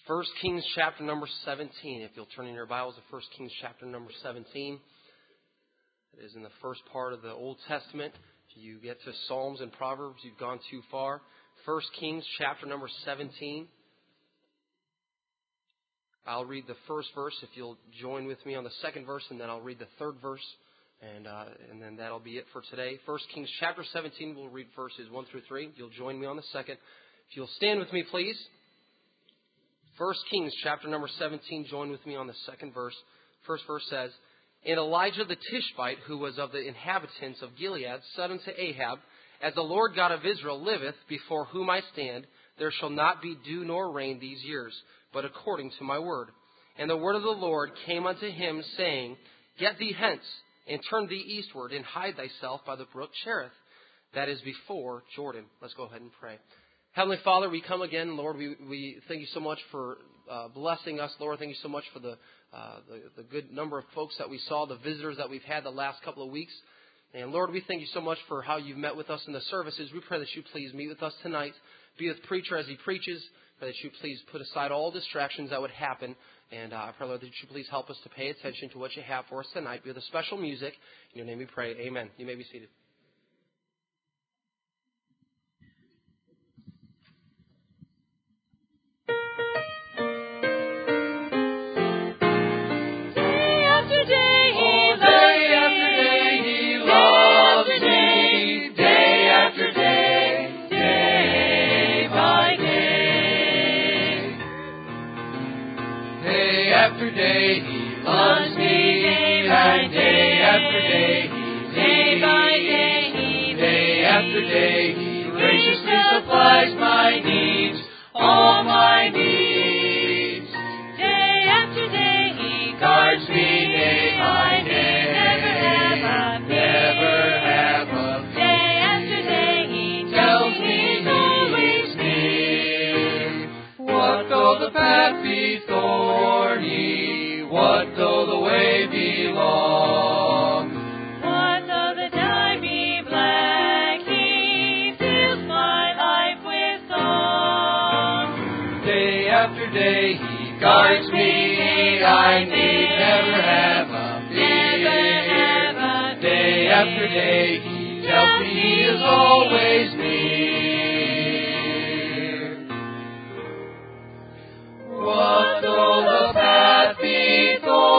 1 Kings chapter number 17. If you'll turn in your Bibles to 1 Kings chapter number 17. It is in the first part of the Old Testament. If you get to Psalms and Proverbs, you've gone too far. 1 Kings chapter number 17. I'll read the first verse if you'll join with me on the second verse, and then I'll read the third verse, and then that'll be it for today. 1 Kings chapter 17, we'll read verses 1 through 3. You'll join me on the second. If you'll stand with me, please. 1 Kings chapter number 17, join with me on the second verse. First verse says, And Elijah the Tishbite, who was of the inhabitants of Gilead, said unto Ahab, As the Lord God of Israel liveth, before whom I stand, there shall not be dew nor rain these years, but according to my word. And the word of the Lord came unto him, saying, Get thee hence, and turn thee eastward, and hide thyself by the brook Cherith, that is before Jordan. Let's go ahead and pray. Heavenly Father, we come again, Lord. We thank you so much for blessing us, Lord. Thank you so much for the good number of folks that we saw, the visitors that we've had the last couple of weeks. And Lord, we thank you so much for how you've met with us in the services. We pray that you please meet with us tonight. Be with the preacher as he preaches. Pray that you please put aside all distractions that would happen. And I pray, Lord, that you please help us to pay attention to what you have for us tonight. Be with the special music. In your name we pray. Amen. You may be seated. After day he loves me, and day after day, day by day after day, he graciously supplies my needs, all my needs. Day after day he Guards me day by day, never have a fear. Day after day he Tells me he is near. What though the path be thorny, what though the way be long, What though the dye be black, he fills my life with song. day after day he guards me, I need never have a fear. Day after day he tells me he is always near. What though the path be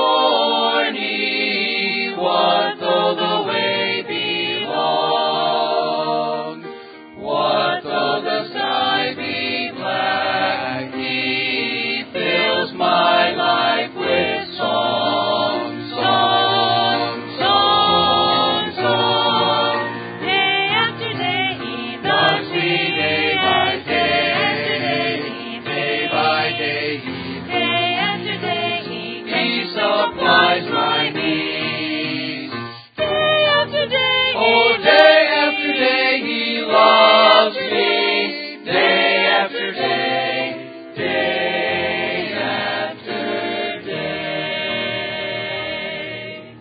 thorny, what though the way be long, what though the sky be black, he fills my life with song, song, song, song. Day after day he Loves me day by day. day by day, Day after day he he supplies my needs. Day after day Oh, day after day he loves me. Day after day, day after day.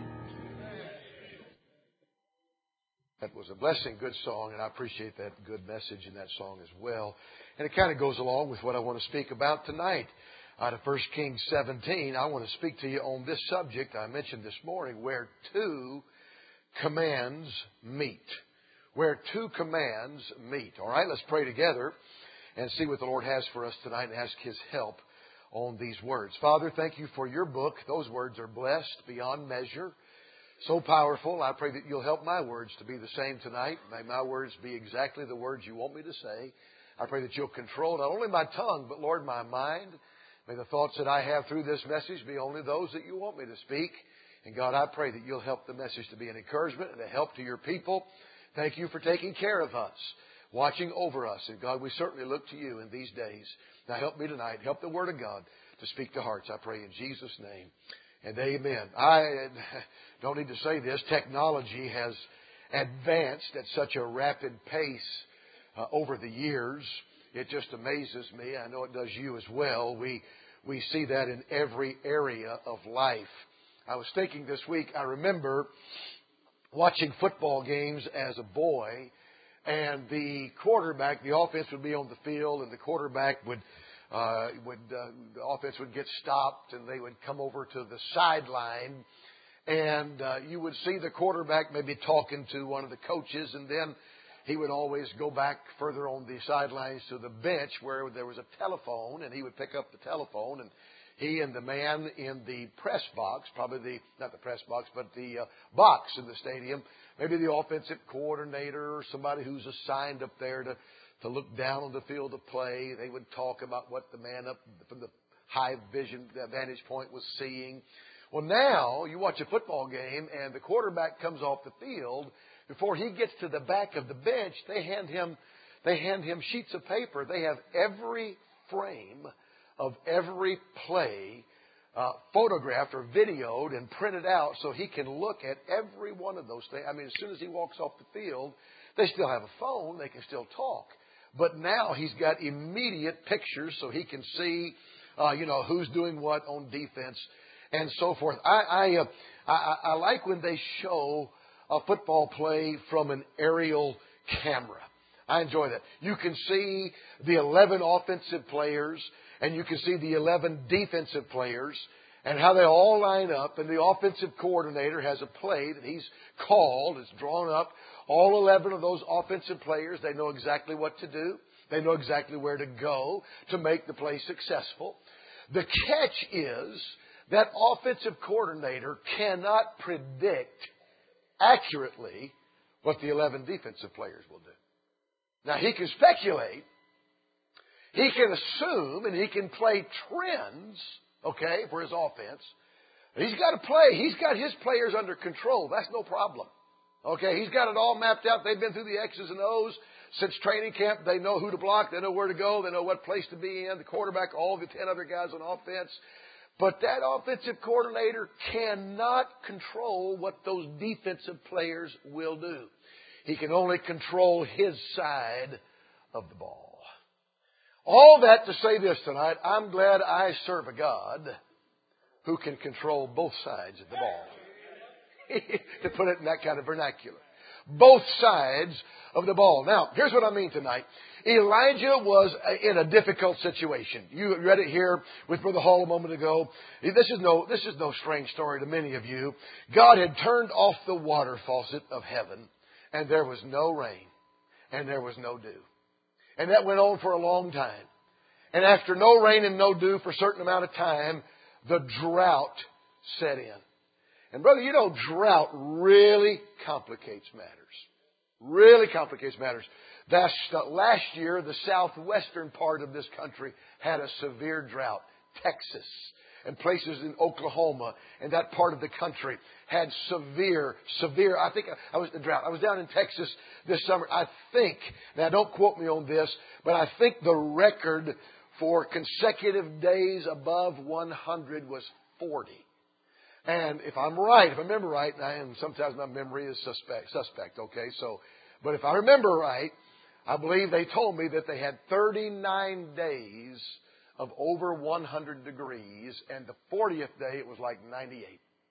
That was a blessing, good song, and I appreciate that good message in that song as well. And it kind of goes along with what I want to speak about tonight. Out of 1 Kings 17, I want to speak to you on this subject I mentioned this morning, where two commands meet. Where two commands meet. All right, let's pray together and see what the Lord has for us tonight and ask His help on these words. Father, thank you for your book. Those words are blessed beyond measure. So powerful. I pray that you'll help my words to be the same tonight. May my words be exactly the words you want me to say. I pray that you'll control not only my tongue, but Lord, my mind. May the thoughts that I have through this message be only those that you want me to speak. And God, I pray that you'll help the message to be an encouragement and a help to your people. Thank you for taking care of us, watching over us. And God, we certainly look to you in these days. Now help me tonight. Help the Word of God to speak to hearts. I pray in Jesus' name. And amen. I don't need to say this. Technology has advanced at such a rapid pace over the years. It just amazes me. I know it does you as well. We see that in every area of life. I was thinking this week, I remember watching football games as a boy, and the quarterback, the offense would be on the field, and the quarterback would The offense would get stopped, and they would come over to the sideline, and you would see the quarterback maybe talking to one of the coaches, and then he would always go back further on the sidelines to the bench where there was a telephone, and he would pick up the telephone, and he and the man in the press box, probably not the press box, but the box in the stadium, maybe the offensive coordinator or somebody who's assigned up there to look down on the field of play. They would talk about what the man up from the high vision vantage point was seeing. Well, now you watch a football game and the quarterback comes off the field. Before he gets to the back of the bench, they hand him sheets of paper. They have every frame of every play photographed or videoed and printed out so he can look at every one of those things. I mean, as soon as he walks off the field, they still have a phone. They can still talk. But now he's got immediate pictures so he can see, who's doing what on defense and so forth. I like when they show a football play from an aerial camera. I enjoy that. You can see the 11 offensive players and you can see the 11 defensive players and how they all line up. And the offensive coordinator has a play that he's called. It's drawn up. All 11 of those offensive players, they know exactly what to do. They know exactly where to go to make the play successful. The catch is that offensive coordinator cannot predict accurately what the 11 defensive players will do. Now, he can speculate, he can assume, and he can play trends, for his offense. He's got to play. He's got his players under control. That's no problem. He's got it all mapped out. They've been through the X's and O's since training camp. They know who to block. They know where to go. They know what place to be in. The quarterback, all the 10 other guys on offense. But that offensive coordinator cannot control what those defensive players will do. He can only control his side of the ball. All that to say this tonight, I'm glad I serve a God who can control both sides of the ball. To put it in that kind of vernacular. Both sides of the ball. Now, here's what I mean tonight. Elijah was in a difficult situation. You read it here with Brother Hall a moment ago. This is no strange story to many of you. God had turned off the water faucet of heaven, and there was no rain, and there was no dew. And that went on for a long time. And after no rain and no dew for a certain amount of time, the drought set in. And brother, drought really complicates matters. Really complicates matters. Last year, the southwestern part of this country had a severe drought. Texas and places in Oklahoma and that part of the country had severe, I think I was the drought. I was down in Texas this summer. I think, now don't quote me on this, but I think the record for consecutive days above 100 was 40. And if I remember right, and sometimes my memory is suspect, but if I remember right, I believe they told me that they had 39 days of over 100 degrees, and the 40th day it was like 98.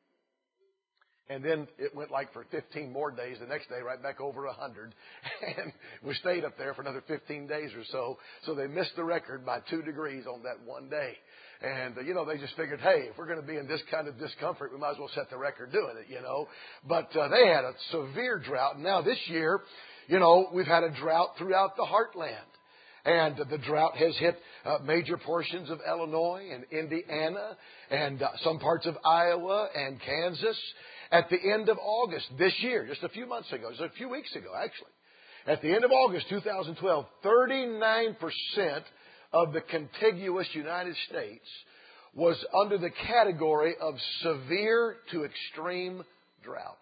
And then it went like for 15 more days, the next day right back over 100. And we stayed up there for another 15 days or so. So they missed the record by 2 degrees on that one day. And, they just figured, hey, if we're going to be in this kind of discomfort, we might as well set the record doing it, But they had a severe drought. And now this year, we've had a drought throughout the heartland. And the drought has hit major portions of Illinois and Indiana and some parts of Iowa and Kansas. At the end of August this year, just a few months ago, just a few weeks ago actually, at the end of August 2012, 39% of the contiguous United States was under the category of severe to extreme drought.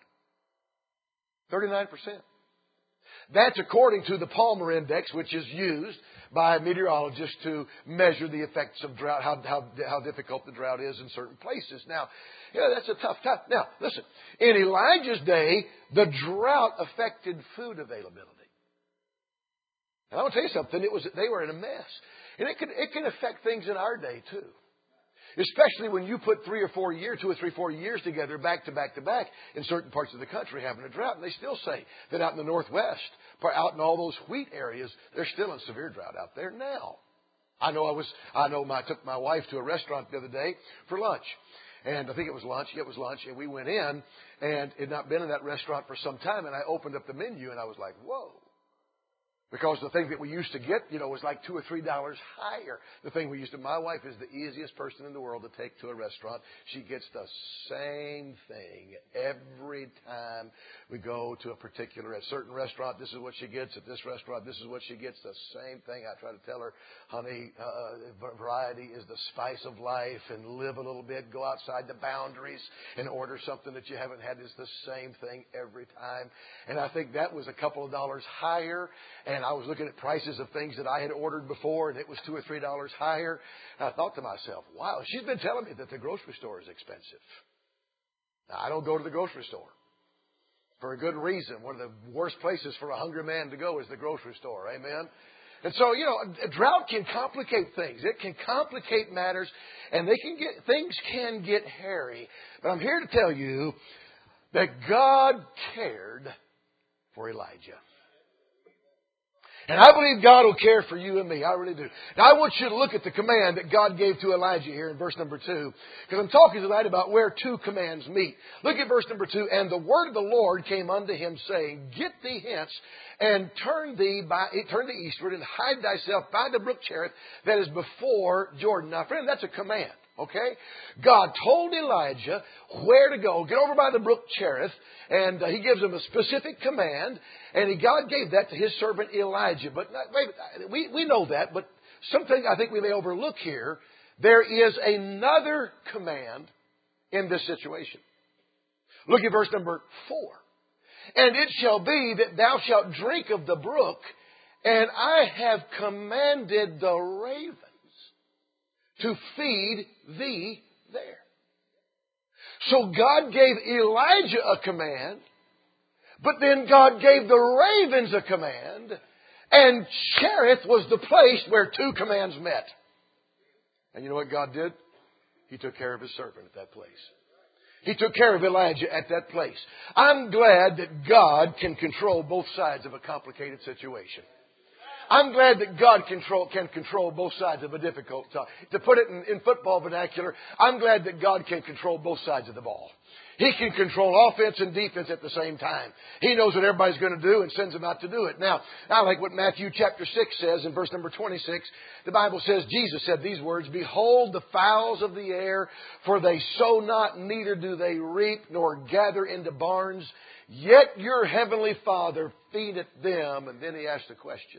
39%. That's according to the Palmer Index, which is used by meteorologists to measure the effects of drought, how difficult the drought is in certain places. Now, that's a tough time. Now, listen, in Elijah's day, the drought affected food availability. And I want to tell you something, they were in a mess. And it can affect things in our day, too. Especially when you put 2 or 4 years together, back to back to back, in certain parts of the country having a drought. And they still say that out in the Northwest, out in all those wheat areas, they're still in severe drought out there now. I took my wife to a restaurant the other day for lunch. And I think it was lunch. Yeah, it was lunch. And we went in and had not been in that restaurant for some time. And I opened up the menu and I was like, whoa. Because the thing that we used to get, was like $2 or $3 higher. The thing we used to, my wife is the easiest person in the world to take to a restaurant. She gets the same thing every time we go to at certain restaurant. This is what she gets. At this restaurant, this is what she gets. The same thing. I try to tell her, honey, variety is the spice of life, and live a little bit. Go outside the boundaries and order something that you haven't had. It's the same thing every time. And I think that was a couple of dollars higher. And I was looking at prices of things that I had ordered before, and it was $2 or $3 higher. And I thought to myself, wow, she's been telling me that the grocery store is expensive. Now, I don't go to the grocery store for a good reason. One of the worst places for a hungry man to go is the grocery store. Amen. And so, a drought can complicate things. It can complicate matters, and things can get hairy. But I'm here to tell you that God cared for Elijah. And I believe God will care for you and me. I really do. Now, I want you to look at the command that God gave to Elijah here in verse number 2. Because I'm talking tonight about where two commands meet. Look at verse number 2. And the word of the Lord came unto him, saying, Get thee hence, and turn thee eastward, and hide thyself by the brook Cherith that is before Jordan. Now, friend, that's a command. Okay? God told Elijah where to go. Get over by the brook Cherith. And he gives him a specific command. And God gave that to his servant Elijah. But we know that. But something I think we may overlook here. There is another command in this situation. Look at verse number 4. And it shall be that thou shalt drink of the brook. And I have commanded the ravens to feed thee there. So God gave Elijah a command, but then God gave the ravens a command, and Cherith was the place where two commands met. And you know what God did? He took care of his servant at that place. He took care of Elijah at that place. I'm glad that God can control both sides of a complicated situation. I'm glad that God can control both sides of a difficult time. To put it in football vernacular, I'm glad that God can control both sides of the ball. He can control offense and defense at the same time. He knows what everybody's going to do and sends them out to do it. Now, I like what Matthew chapter 6 says in verse number 26. The Bible says, Jesus said these words, Behold the fowls of the air, for they sow not, neither do they reap, nor gather into barns, yet your heavenly Father feedeth them. And then he asked the question,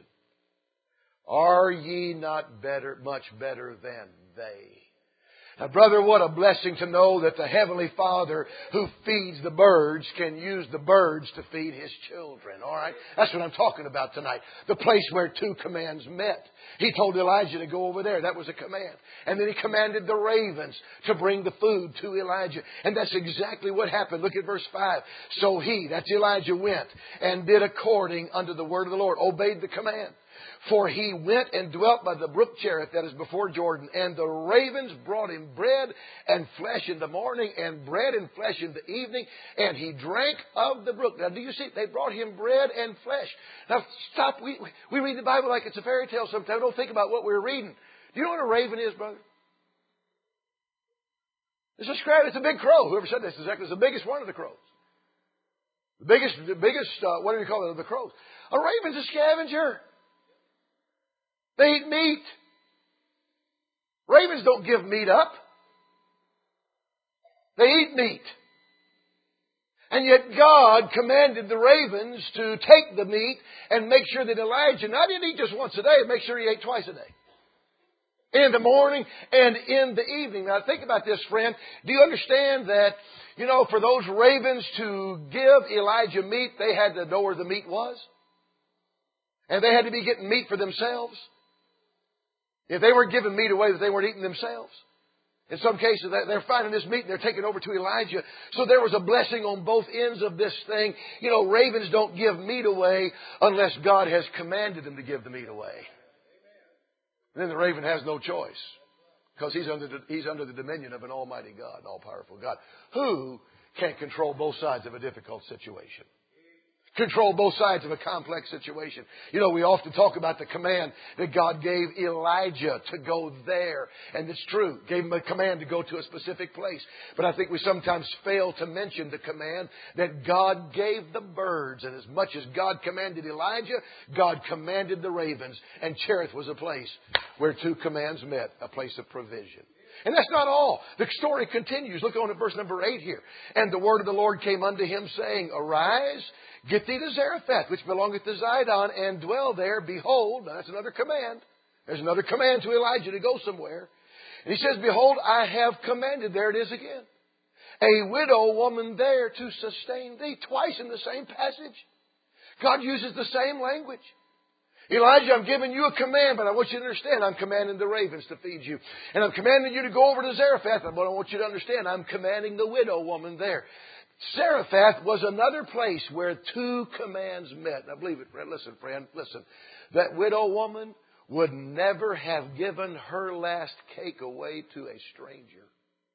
Are ye not much better than they? Now, brother, what a blessing to know that the Heavenly Father who feeds the birds can use the birds to feed His children. All right? That's what I'm talking about tonight. The place where two commands met. He told Elijah to go over there. That was a command. And then He commanded the ravens to bring the food to Elijah. And that's exactly what happened. Look at verse 5. So he, that's Elijah, went and did according unto the word of the Lord. Obeyed the command. For he went and dwelt by the brook Cherith that is before Jordan. And the ravens brought him bread and flesh in the morning, and bread and flesh in the evening. And he drank of the brook. Now, do you see? They brought him bread and flesh. Now, stop. We read the Bible like it's a fairy tale sometimes. Don't think about what we're reading. Do you know what a raven is, brother? It's a big crow. Whoever said this exactly is the biggest one of the crows. The biggest, what do you call it, of the crows? A raven's a scavenger. They eat meat. Ravens don't give meat up. They eat meat. And yet God commanded the ravens to take the meat and make sure that Elijah not didn't eat just once a day, make sure he ate twice a day. In the morning and in the evening. Now think about this, friend. Do you understand that, for those ravens to give Elijah meat, they had to know where the meat was? And they had to be getting meat for themselves. If they weren't giving meat away, that they weren't eating themselves. In some cases, they're finding this meat and they're taking it over to Elijah. So there was a blessing on both ends of this thing. Ravens don't give meat away unless God has commanded them to give the meat away. And then the raven has no choice because he's under the dominion of an almighty God, an all-powerful God, who can control both sides of a difficult situation. Control both sides of a complex situation. You know, we often talk about the command that God gave Elijah to go there. And it's true. Gave him a command to go to a specific place. But I think we sometimes fail to mention the command that God gave the birds. And as much as God commanded Elijah, God commanded the ravens. And Cherith was a place where two commands met, a place of provision. And that's not all. The story continues. Look on at verse number 8 here. And the word of the Lord came unto him, saying, Arise, get thee to Zarephath, which belongeth to Zidon, and dwell there. Behold, now that's another command. There's another command to Elijah to go somewhere. And he says, Behold, I have commanded, there it is again, a widow woman there to sustain thee. Twice in the same passage. God uses the same language. Elijah, I'm giving you a command, but I want you to understand I'm commanding the ravens to feed you. And I'm commanding you to go over to Zarephath, but I want you to understand I'm commanding the widow woman there. Zarephath was another place where two commands met. Now believe it, friend. Listen. That widow woman would never have given her last cake away to a stranger.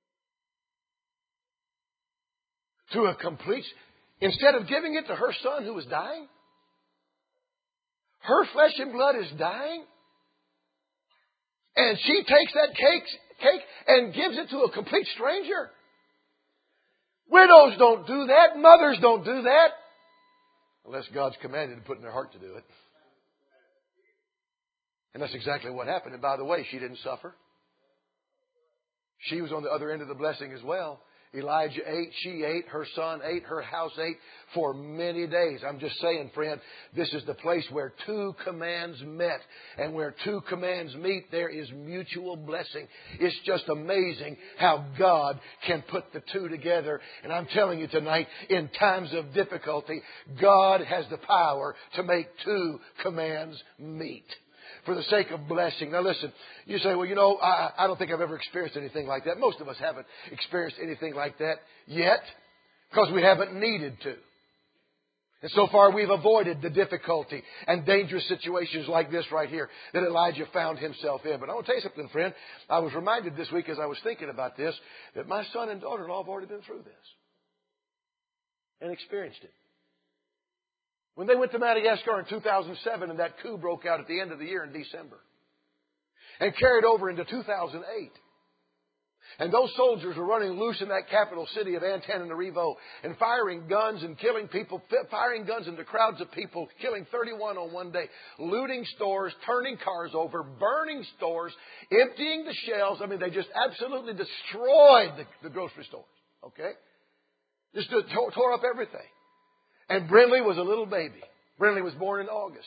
To a complete... Instead of giving it to her son who was dying, her flesh and blood is dying. And she takes that cake and gives it to a complete stranger. Widows don't do that. Mothers don't do that. Unless God's commanded and put in their heart to do it. And that's exactly what happened. And by the way, she didn't suffer. She was on the other end of the blessing as well. Elijah ate, she ate, her son ate, her house ate for many days. I'm just saying, friend, this is the place where two commands met. And where two commands meet, there is mutual blessing. It's just amazing how God can put the two together. And I'm telling you tonight, in times of difficulty, God has the power to make two commands meet. For the sake of blessing. Now listen, you say, well, you know, I don't think I've ever experienced anything like that. Most of us haven't experienced anything like that yet because we haven't needed to. And so far we've avoided the difficulty and dangerous situations like this right here that Elijah found himself in. But I want to tell you something, friend. I was reminded this week as I was thinking about this that my son and daughter-in-law have already been through this and experienced it. When they went to Madagascar in 2007 and that coup broke out at the end of the year in December and carried over into 2008. And those soldiers were running loose in that capital city of Antananarivo and firing guns and killing people, firing guns into crowds of people, killing 31 on one day, looting stores, turning cars over, burning stores, emptying the shelves. I mean, they just absolutely destroyed the grocery stores. Okay? Just tore up everything. And Brindley was a little baby. Brindley was born in August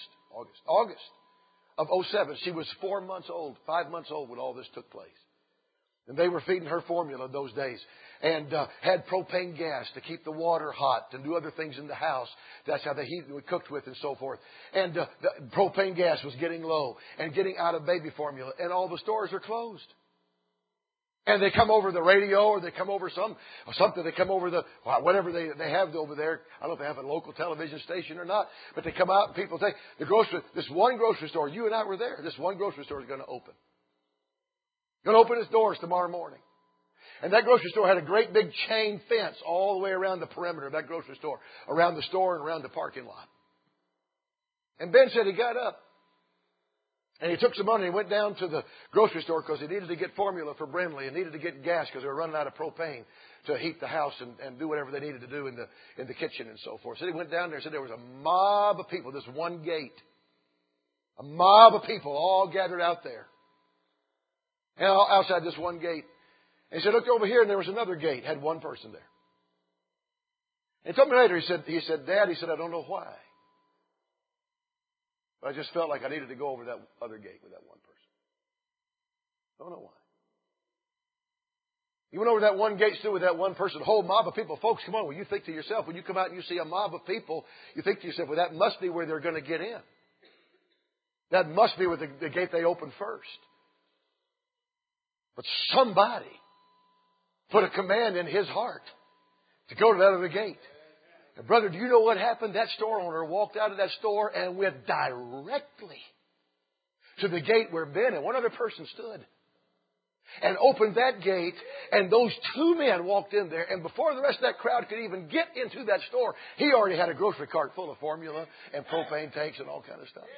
of 2007. She was 5 months old when all this took place. And they were feeding her formula those days. And had propane gas to keep the water hot and do other things in the house. That's how the heat we cooked with and so forth. And the propane gas was getting low and getting out of baby formula. And all the stores are closed. And they come over the radio or they come over something. They come over whatever they have over there. I don't know if they have a local television station or not. But they come out and people say, this one grocery store, you and I were there. This one grocery store is going to open. Going to open its doors tomorrow morning. And that grocery store had a great big chain fence all the way around the perimeter of that grocery store. Around the store and around the parking lot. And Ben said he got up. And he took some money and went down to the grocery store because he needed to get formula for Brindley and needed to get gas because they were running out of propane to heat the house and do whatever they needed to do in the kitchen and so forth. So he went down there and said there was a mob of people, this one gate. A mob of people all gathered out there. And outside this one gate. And he said, looked over here and there was another gate. Had one person there. And he told me later, he said, Dad, I don't know why. But I just felt like I needed to go over that other gate with that one person. Don't know why. You went over that one gate, stood with that one person, a whole mob of people. Folks, come on, when you think to yourself, when you come out and you see a mob of people, you think to yourself, well, that must be where they're going to get in. That must be with the gate they opened first. But somebody put a command in his heart to go to that other gate. And brother, do you know what happened? That store owner walked out of that store and went directly to the gate where Ben and one other person stood. and opened that gate, and those two men walked in there, and before the rest of that crowd could even get into that store, he already had a grocery cart full of formula and propane tanks and all kind of stuff.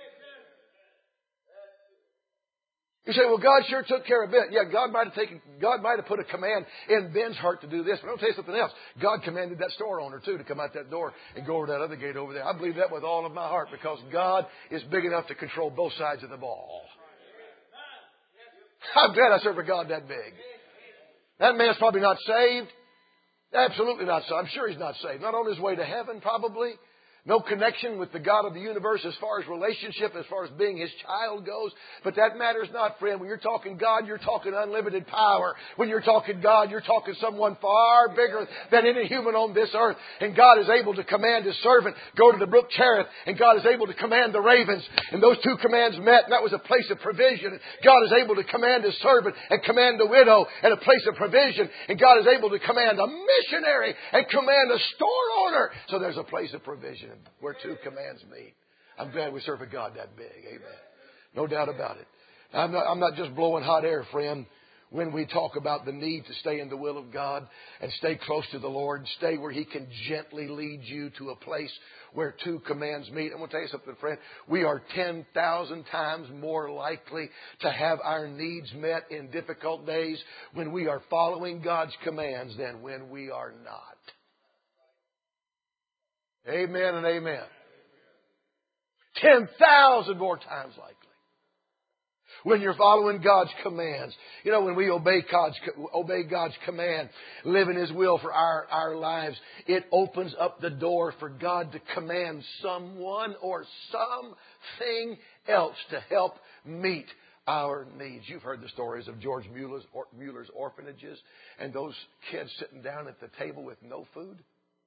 You say, well, God sure took care of Ben. Yeah, God might have put a command in Ben's heart to do this. But I'll tell you something else. God commanded that store owner, too, to come out that door and go over that other gate over there. I believe that with all of my heart because God is big enough to control both sides of the ball. I'm glad I serve a God that big. That man's probably not saved. Absolutely not saved. I'm sure he's not saved. Not on his way to heaven, probably. No connection with the God of the universe as far as relationship, as far as being His child goes. But that matters not, friend. When you're talking God, you're talking unlimited power. When you're talking God, you're talking someone far bigger than any human on this earth. And God is able to command His servant, go to the brook Cherith. And God is able to command the ravens. And those two commands met, and that was a place of provision. God is able to command His servant and command the widow at a place of provision. And God is able to command a missionary and command a store owner. So there's a place of provision where two commands meet. I'm glad we serve a God that big. Amen. No doubt about it. I'm not just blowing hot air, friend, when we talk about the need to stay in the will of God and stay close to the Lord, stay where He can gently lead you to a place where two commands meet. I'm going to tell you something, friend. We are 10,000 times more likely to have our needs met in difficult days when we are following God's commands than when we are not. Amen and amen. 10,000 more times likely. When you're following God's commands. You know, when we obey God's command, live in His will for our lives, it opens up the door for God to command someone or something else to help meet our needs. You've heard the stories of George Mueller's orphanages and those kids sitting down at the table with no food.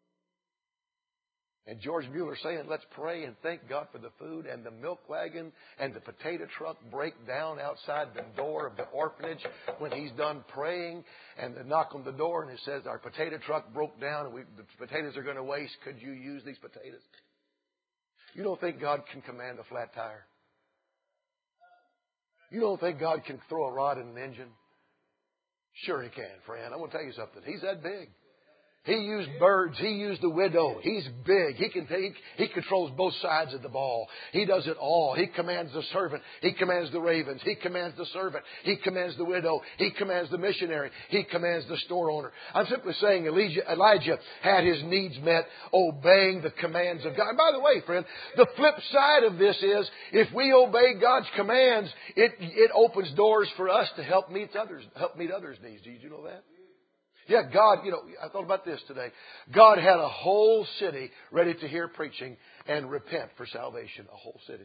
And George Mueller saying, let's pray and thank God for the food. And the milk wagon and the potato truck break down outside the door of the orphanage when he's done praying. And they knock on the door and it says, our potato truck broke down and the potatoes are going to waste. Could you use these potatoes? You don't think God can command a flat tire? You don't think God can throw a rod in an engine? Sure He can, friend. I'm going to tell you something. He's that big. He used birds. He used the widow. He's big. He controls both sides of the ball. He does it all. He commands the servant. He commands the ravens. He commands the servant. He commands the widow. He commands the missionary. He commands the store owner. I'm simply saying Elijah had his needs met obeying the commands of God. And by the way, friend, the flip side of this is if we obey God's commands, it opens doors for us to help meet others' needs. Did you know that? Yeah, God, I thought about this today. God had a whole city ready to hear preaching and repent for salvation. A whole city.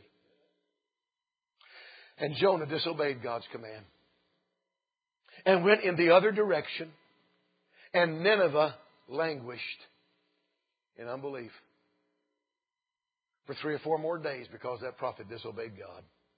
And Jonah disobeyed God's command and went in the other direction. And Nineveh languished in unbelief for 3 or 4 more days because that prophet disobeyed God.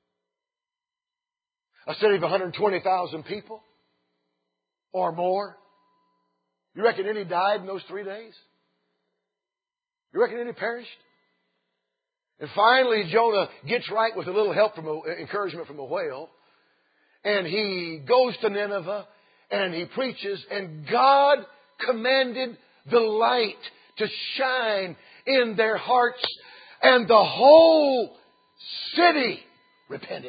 A city of 120,000 people or more. You reckon any died in those 3 days? You reckon any perished? And finally, Jonah gets right with a little help encouragement from a whale. And he goes to Nineveh and he preaches. And God commanded the light to shine in their hearts. And the whole city repented.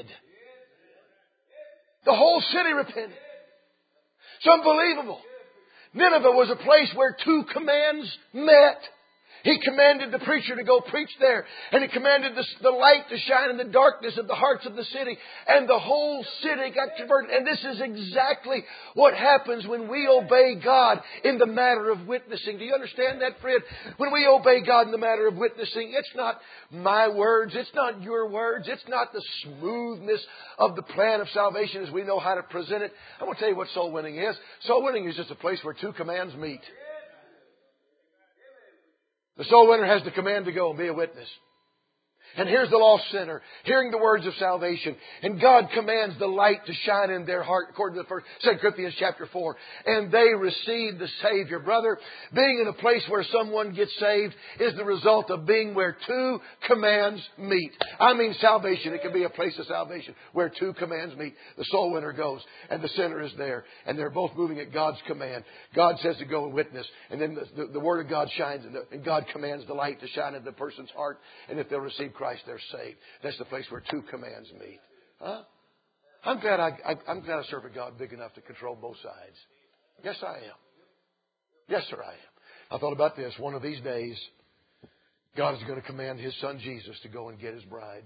The whole city repented. It's unbelievable. Nineveh was a place where 2 commands met. He commanded the preacher to go preach there. And He commanded the light to shine in the darkness of the hearts of the city. And the whole city got converted. And this is exactly what happens when we obey God in the matter of witnessing. Do you understand that, friend? When we obey God in the matter of witnessing, it's not my words. It's not your words. It's not the smoothness of the plan of salvation as we know how to present it. I'm going to tell you what soul winning is. Soul winning is just a place where 2 commands meet. The soul winner has the command to go and be a witness. And here's the lost sinner, hearing the words of salvation. And God commands the light to shine in their heart, according to 2 Corinthians chapter 4. And they receive the Savior. Brother, being in a place where someone gets saved is the result of being where two commands meet. I mean salvation. It can be a place of salvation where two commands meet. The soul winner goes and the sinner is there. And they're both moving at God's command. God says to go and witness. And then the Word of God shines and God commands the light to shine in the person's heart. And if they'll receive Christ, they're saved. That's the place where two commands meet. Huh? I'm glad I serve a God big enough to control both sides. Yes, I am. Yes, sir, I am. I thought about this. One of these days, God is going to command His Son Jesus to go and get His bride.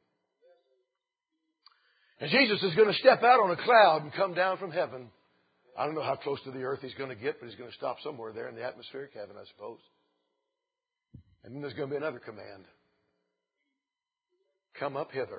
And Jesus is going to step out on a cloud and come down from heaven. I don't know how close to the earth He's going to get, but He's going to stop somewhere there in the atmospheric heaven, I suppose. And then there's going to be another command. Come up hither.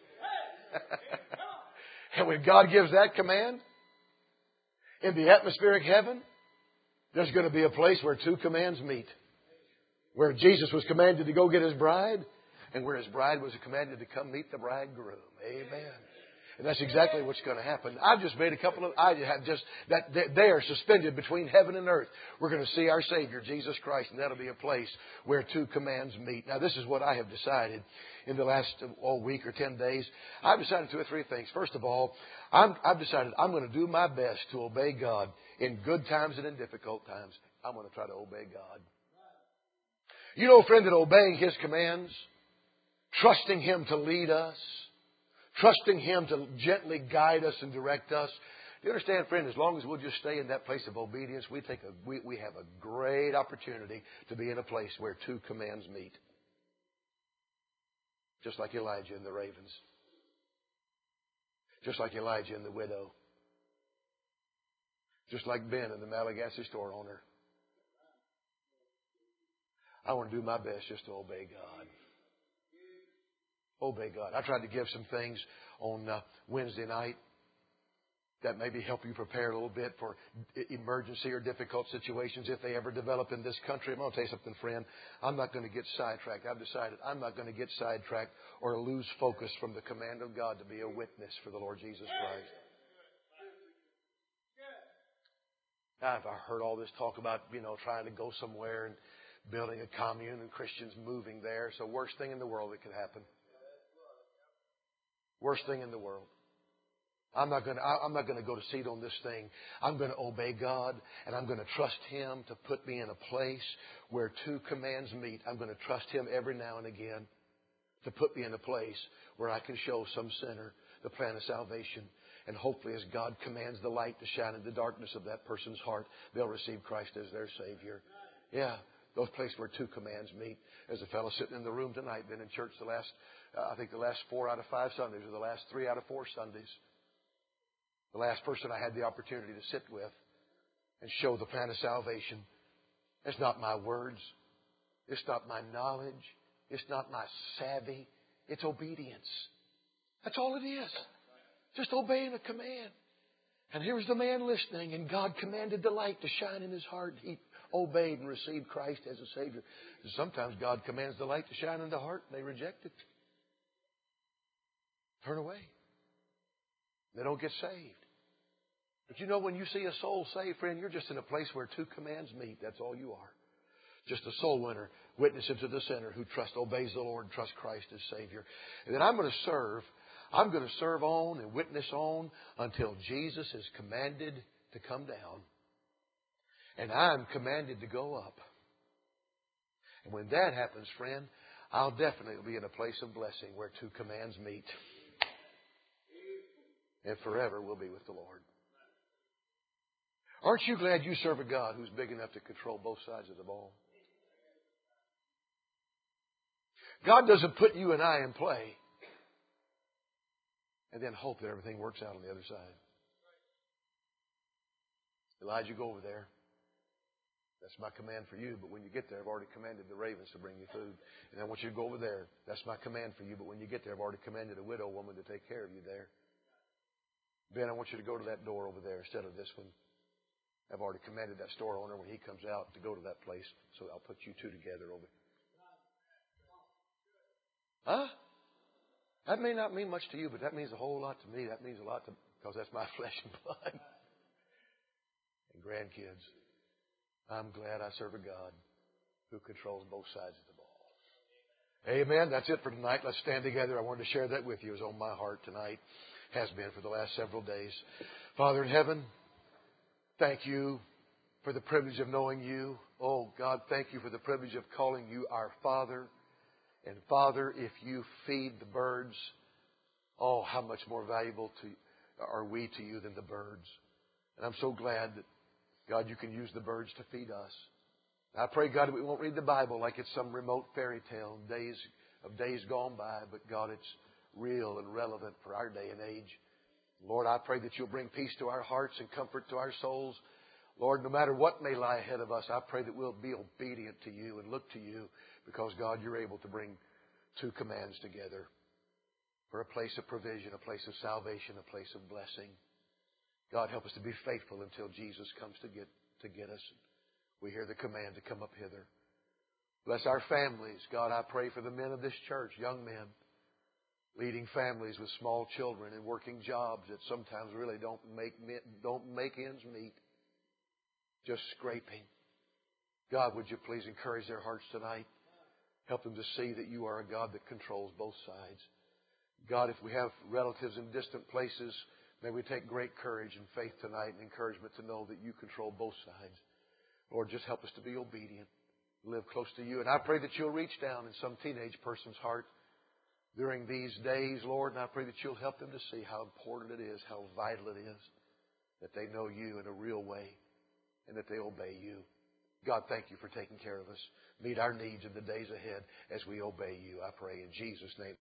And when God gives that command, in the atmospheric heaven, there's going to be a place where two commands meet. Where Jesus was commanded to go get His bride, and where His bride was commanded to come meet the bridegroom. Amen. And that's exactly what's going to happen. I've just made they are suspended between heaven and earth. We're going to see our Savior, Jesus Christ, and that'll be a place where two commands meet. Now, this is what I have decided in the last week or 10 days. I've decided 2 or 3 things. First of all, I've decided I'm going to do my best to obey God in good times and in difficult times. I'm going to try to obey God. You know, friend, that obeying His commands, trusting Him to lead us, trusting Him to gently guide us and direct us. Do you understand, friend, as long as we'll just stay in that place of obedience, we have a great opportunity to be in a place where two commands meet. Just like Elijah and the ravens. Just like Elijah and the widow. Just like Ben and the Malagasy store owner. I want to do my best just to obey God. Obey God. I tried to give some things on Wednesday night that maybe help you prepare a little bit for emergency or difficult situations if they ever develop in this country. I'm going to tell you something, friend. I'm not going to get sidetracked. I've decided I'm not going to get sidetracked or lose focus from the command of God to be a witness for the Lord Jesus Christ. Now, I've heard all this talk about, trying to go somewhere and building a commune and Christians moving there. It's the worst thing in the world that could happen. Worst thing in the world. I'm not going to go to seat on this thing. I'm going to obey God, and I'm going to trust Him to put me in a place where two commands meet. I'm going to trust Him every now and again to put me in a place where I can show some sinner the plan of salvation. And hopefully, as God commands the light to shine in the darkness of that person's heart, they'll receive Christ as their Savior. Yeah, those places where two commands meet. There's a fellow sitting in the room tonight, been in church the last 4 out of 5 Sundays, or the last 3 out of 4 Sundays. The last person I had the opportunity to sit with and show the plan of salvation. It's not my words. It's not my knowledge. It's not my savvy. It's obedience. That's all it is. Just obeying a command. And here's the man listening, and God commanded the light to shine in his heart. He obeyed and received Christ as a Savior. And sometimes God commands the light to shine in the heart, and they reject it. Turn away. They don't get saved. But when you see a soul saved, friend, you're just in a place where two commands meet. That's all you are. Just a soul winner, witnessing to the sinner who obeys the Lord and trusts Christ as Savior. And then I'm going to serve on and witness on until Jesus is commanded to come down. And I'm commanded to go up. And when that happens, friend, I'll definitely be in a place of blessing where two commands meet. And forever we'll be with the Lord. Aren't you glad you serve a God who's big enough to control both sides of the ball? God doesn't put you and I in play and then hope that everything works out on the other side. Elijah, go over there. That's my command for you. But when you get there, I've already commanded the ravens to bring you food. And I want you to go over there. That's my command for you. But when you get there, I've already commanded a widow woman to take care of you there. Ben, I want you to go to that door over there instead of this one. I've already commanded that store owner when he comes out to go to that place. So I'll put you two together over. Huh? That may not mean much to you, but that means a whole lot to me. That means a lot to, because that's my flesh and blood. And grandkids, I'm glad I serve a God who controls both sides of the ball. Amen. That's it for tonight. Let's stand together. I wanted to share that with you. It was on my heart tonight. Has been for the last several days. Father in heaven, thank you for the privilege of knowing you. Oh, God, thank you for the privilege of calling you our Father. And Father, if you feed the birds, oh, how much more valuable are we to you than the birds. And I'm so glad that, God, you can use the birds to feed us. I pray, God, that we won't read the Bible like it's some remote fairy tale of days gone by, but God, it's real and relevant for our day and age. Lord, I pray that you'll bring peace to our hearts and comfort to our souls. Lord, no matter what may lie ahead of us, I pray that we'll be obedient to you and look to you because, God, you're able to bring two commands together for a place of provision, a place of salvation, a place of blessing. God, help us to be faithful until Jesus comes to get us. We hear the command to come up hither. Bless our families. God, I pray for the men of this church, young men, leading families with small children and working jobs that sometimes really don't make ends meet. Just scraping. God, would you please encourage their hearts tonight? Help them to see that you are a God that controls both sides. God, if we have relatives in distant places, may we take great courage and faith tonight and encouragement to know that you control both sides. Lord, just help us to be obedient, live close to you. And I pray that you'll reach down in some teenage person's heart during these days, Lord, and I pray that you'll help them to see how important it is, how vital it is that they know you in a real way and that they obey you. God, thank you for taking care of us. Meet our needs in the days ahead as we obey you, I pray in Jesus' name.